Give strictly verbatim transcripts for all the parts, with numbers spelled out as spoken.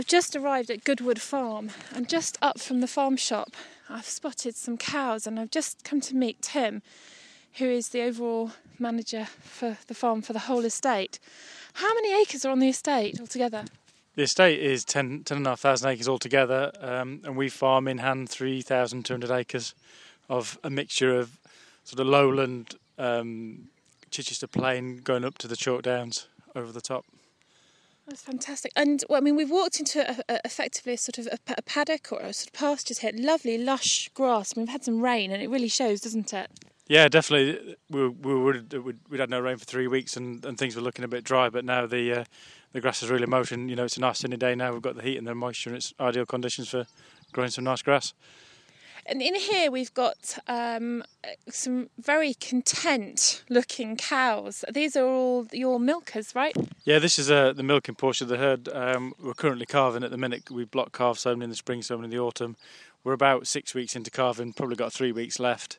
I've just arrived at Goodwood Farm, and just up from the farm shop I've spotted some cows, and I've just come to meet Tim, who is the overall manager for the farm for the whole estate. How many acres are on the estate altogether? The estate is ten, ten and a half thousand acres altogether, um, and we farm in hand three thousand two hundred acres of a mixture of sort of lowland, um, Chichester Plain going up to the Chalk Downs over the top. That's fantastic. And well, I mean, we've walked into a, a, effectively a sort of a, a paddock or a sort of pastures here. Lovely, lush grass. I mean, we've had some rain, and it really shows, doesn't it? Yeah, definitely. We we would we'd had no rain for three weeks, and, and things were looking a bit dry. But now the uh, the grass is really motion. You know, it's a nice sunny day now. We've got the heat and the moisture, and it's ideal conditions for growing some nice grass. And in here we've got um, some very content-looking cows. These are all your milkers, right? Yeah, this is uh, the milking portion of the herd. Um, we're currently calving at the minute. We block calves, so many in the spring, so many in the autumn. We're about six weeks into calving, probably got three weeks left.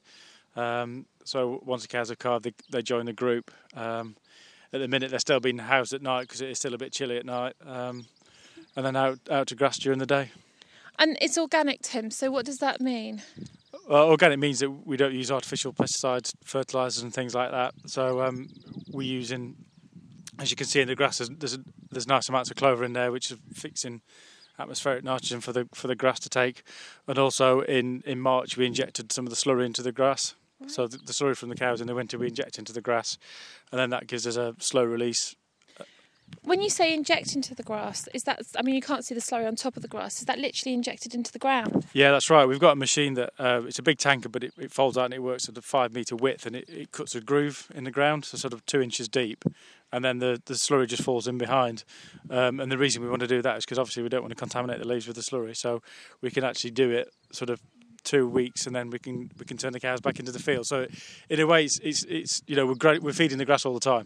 Um, so once the cows are calved, they, they join the group. Um, at the minute, they're still being housed at night because it is still a bit chilly at night, um, and then out out to grass during the day. And it's organic, Tim, so what does that mean? Well, organic means that we don't use artificial pesticides, fertilisers and things like that. So um, we're using, as you can see in the grass, there's, a, there's nice amounts of clover in there, which is fixing atmospheric nitrogen for the for the grass to take. And also in, in March, we injected some of the slurry into the grass. Right. So the, the slurry from the cows in the winter we inject into the grass, and then that gives us a slow release. When you say inject into the grass, is that, I mean, you can't see the slurry on top of the grass, is that literally injected into the ground? Yeah, that's right. We've got a machine that, uh, it's a big tanker, but it, it folds out and it works at a five metre width, and it, it cuts a groove in the ground, so sort of two inches deep, and then the, the slurry just falls in behind. Um, and the reason we want to do that is because obviously we don't want to contaminate the leaves with the slurry, so we can actually do it sort of two weeks, and then we can we can turn the cows back into the field. So in a way, it's, it's, it's you know, we're great, we're feeding the grass all the time.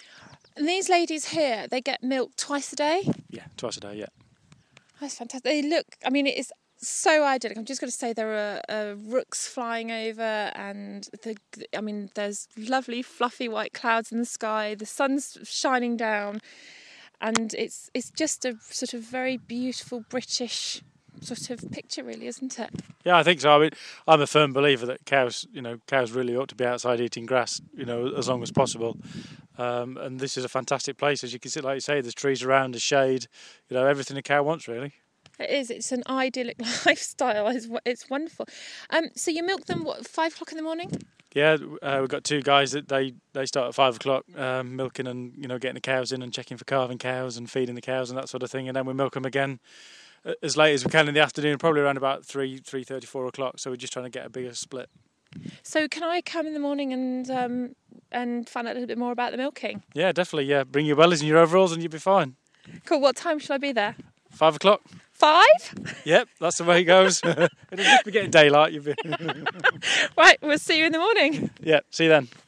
And these ladies here, they get milk twice a day? Yeah, twice a day, yeah. That's fantastic. They look, I mean, it is so idyllic. I'm just going to say there are uh, rooks flying over, and the, I mean, there's lovely fluffy white clouds in the sky. The sun's shining down, and it's it's just a sort of very beautiful British sort of picture, really, isn't it? Yeah, I think so. I mean, I'm a firm believer that cows, you know, cows really ought to be outside eating grass, you know, as long as possible. Um, and this is a fantastic place, as you can see. Like you say, there's trees around, there's shade, you know, everything a cow wants, really. It is. It's an idyllic lifestyle. It's, it's wonderful. Um, so you milk them, what, five o'clock in the morning? Yeah, uh, we've got two guys that they, they start at five o'clock um, milking and, you know, getting the cows in and checking for calving cows and feeding the cows and that sort of thing. And then we milk them again as late as we can in the afternoon, probably around about three, three thirty, four o'clock. So we're just trying to get a bigger split. So can I come in the morning and um, and find out a little bit more about the milking? Yeah, definitely. Yeah, bring your wellies and your overalls and you'll be fine. Cool. What time should I be there? Five o'clock. Five? Yep, that's the way it goes. It'll just be getting daylight. You'll be Right, we'll see you in the morning. Yeah, see you then.